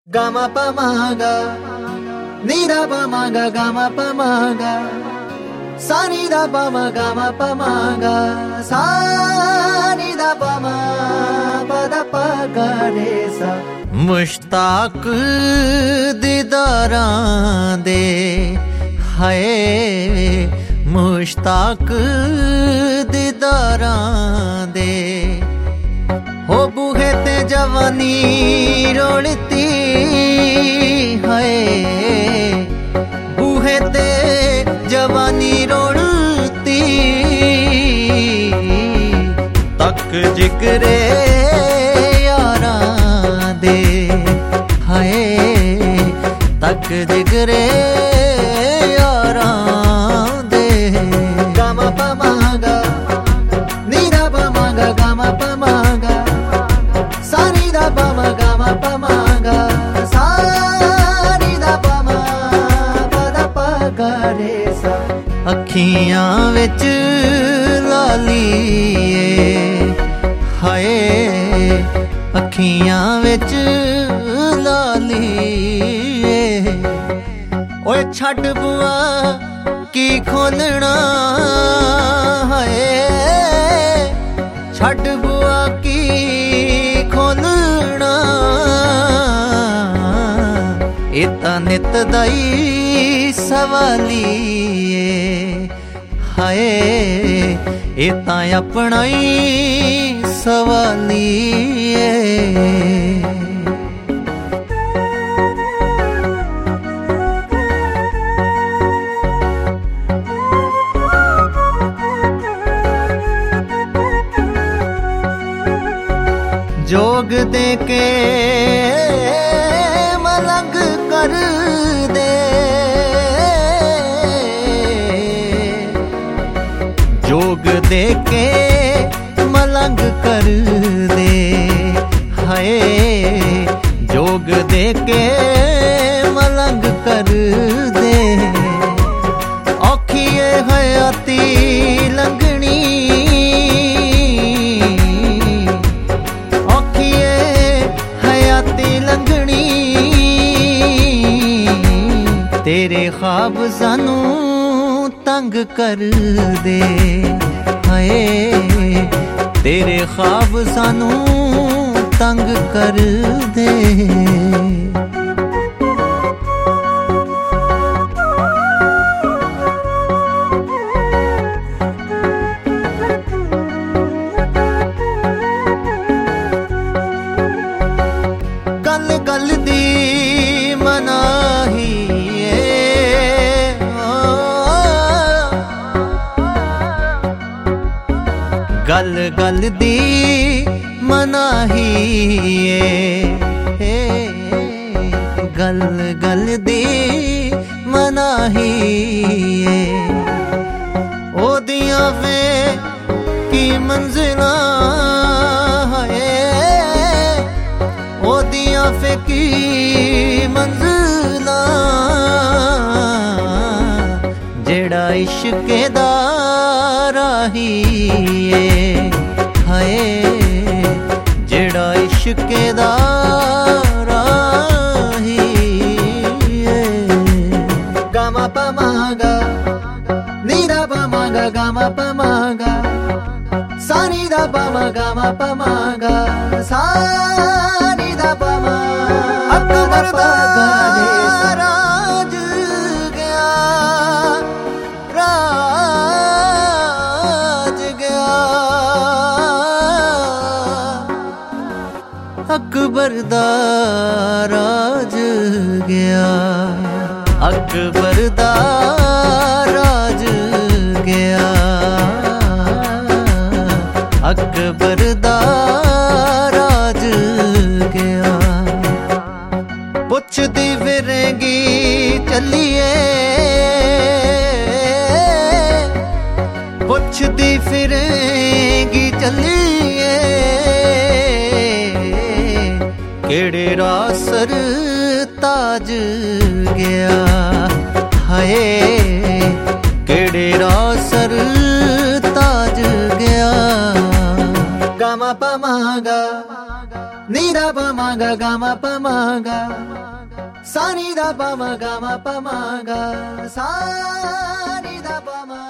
Gama pamaga, nida pamaga, gama pamaga, sanida pama, gama pamaga, sanida pama, pada pagaresa. Mushtaq दीदारां दे हाय मुश्ताक दीदारां दे हो बूहे ते जवानी रोलती हाय बूहे ते जवानी रोलती तक जिगरे दे हाय तक जिगरे यारां दे गामा पमागा नीदा पमागा गामा पमागा सानीदा पमा गामा पमागा सानीदा पमा पदा पगरेसा अखियां विच लालीए हाय अखियां विच लालीए ओए छड्ड बुआ की खोलना है छड्ड बुआ की खोलना इता नित दाई सवालीए हाय इता अपना ही सवालीए जोग दे के मलंग कर दे जोग दे के मलंग कर दे हाय जोग दे के मलंग कर दे औखिए हयाती लंघनी औखिए हयाती लंघनी तेरे ख्वाब सानू तंग कर दे हाय तेरे ख्वाब सानू तंग कर दे गल गल दी मनाही गल गल दी मनाही गल गल दी मनाही ओदियां वे की मंजिला है ओदियां वे की मंजिला जेड़ा इश्के दा राही हाय जेड़ा इश्के दा राही गामा पमागा नीदा पमागा गामा पमागा सानीदा पमा गामा पमागा सानीदा पमा अकबर दा राज गया राज गया अकबर दा राज गया अकबर दा राज गया अकबर दा राज गया पुछदी फिरेंगी चलिए पुछदी फिरेंगी चलिए केड़े रासर ताज गया हाय केड़े रासर ताज गया गामा पमागा ni da pa ma ga sa ni da pa ma ga sa ni da pa ma